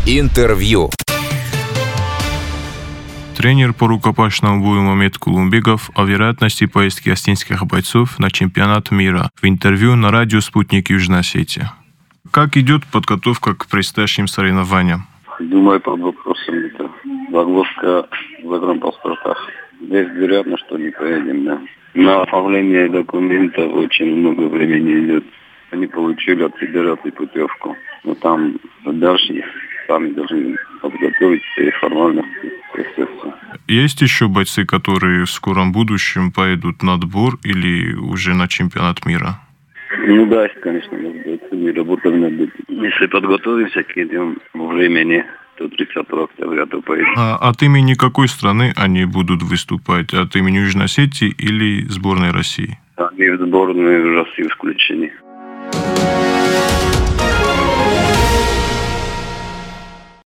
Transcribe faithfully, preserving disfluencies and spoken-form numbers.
Интервью. Тренер по рукопашному бою Мамед Кулумбеков о вероятности поездки астинских бойцов на чемпионат мира в интервью на радио «Спутник Южной Осетии». Как идет подготовка к предстоящим соревнованиям? Думаю, под вопросом это загрузка в загранпаспортах. Здесь вероятно, что не поедем, да. На оформление документов очень много времени идет. Они получили от федерации путевку. Но там дальше сами должны подготовить все формальности, процессы. Есть еще бойцы, которые в скором будущем поедут на отбор или уже на чемпионат мира? Ну да, конечно, мы работаем над этим. Если подготовимся к этому времени, то тридцатого октября то поедем. А от имени какой страны они будут выступать? От имени Южной Осетии или сборной России? Они в сборную России включены.